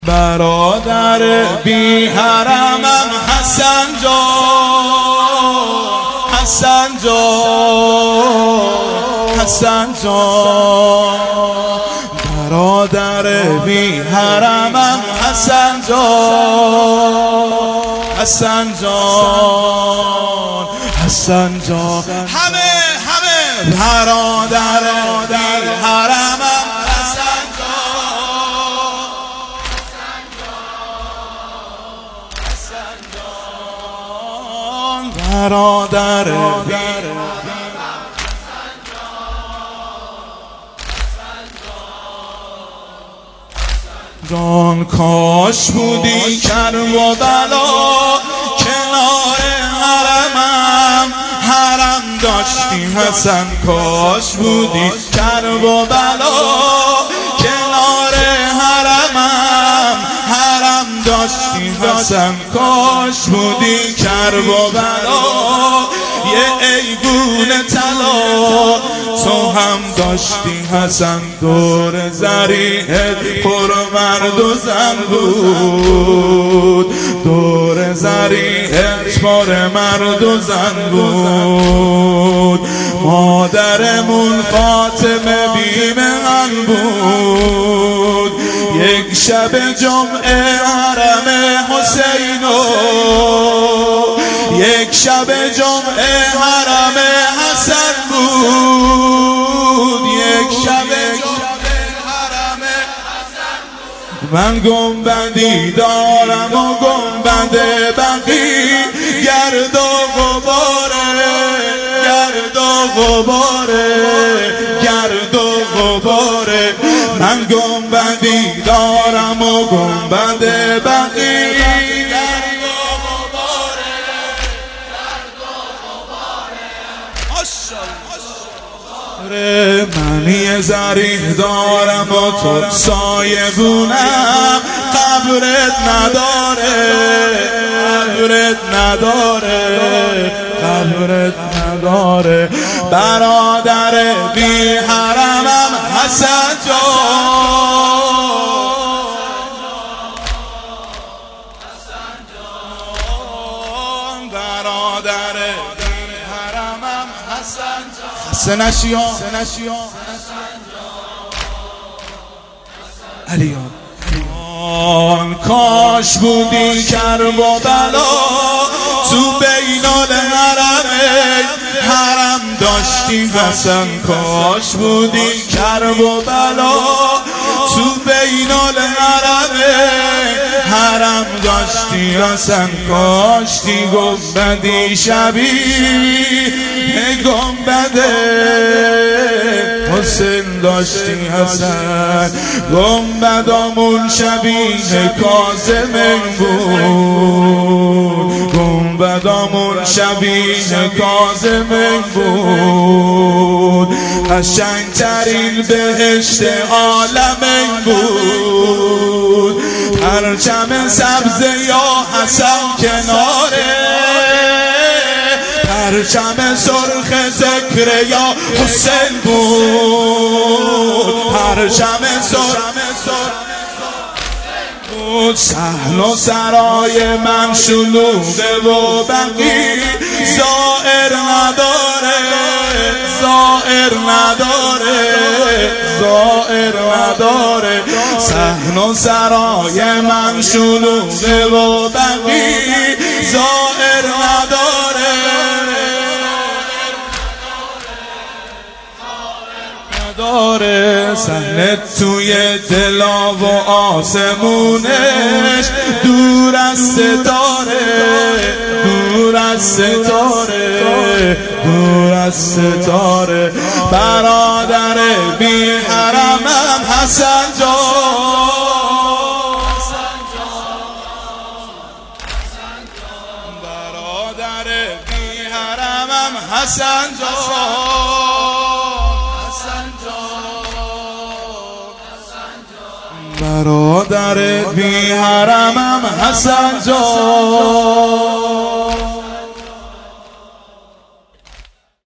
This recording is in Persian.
برادر بی حرمم حسن جان، حسن جان، حسن جان. برادر بی حرمم حسن جان، حسن جان، حسن جان. همه برادر بی حرمم حسن جان، حسن جان. برادر بی جان. کاش بودی کرب و بلا کنار حرمم، حرم داشتی حسن. کاش بودی کرب و بلا کنار حرمم، حرم داشتی حسن. کاش بودی کرب و بلا یه ایگون طلا تو هم داشتی حسن. دور ذریعت پر مرد و زن بود، دور ذریعت پر مرد و زن بود. مادرمون فاطمه بیمهن بود. یک شب جمعه حرم حسینو، یک شب جمعه حرم حسن بود. یک شب جمعه حرم حسن بود. من گنبدی دارم و گنبد بقی گرد و غباره، گرد و غباره، گرد و غباره. من گنبدی دارم و گنبد بقی گرد و غباره، گرد و غباره. منی زریح دارم و تو سایبونم. قبرت نداره، قبرت نداره، قبرت نداره. برادر بی حرمم حسن جان، حسن جان. برادر بی حرمم حسن جان. سنشیان علیان. کاش بودی کرب و بلا تو بین الحرمین، حرم داشتی حسن. کاش بودی کرب و بلا تو بین الحرمین، حرم داشتی حسن. کاشتی گنبدی شبیه گنبد حسین داشتی حسن. گنبدامون شبیه کاظم بود، گنبدامون شبیه کاظم بود. قشنگترین بهشت عالم بود. پرچم سبز یا حسن کناره، پرچم سرخ ذکر یا حسین بود. پرچم سرخ بود. صحن و سرای من شلوغه و بقی زائر نداره، زائر نداره، زائر نداره. صحن و سرای من شلوغه و بقی زائر نداره، داره. صحنه توی دلا و آسمونش دور از ستاره، دور از ستاره، دور از ستاره. برادر بی حرمم حسن جان، حسن جان. برادر بی حرمم حسن جان، برادر بی حرمم حسن جان.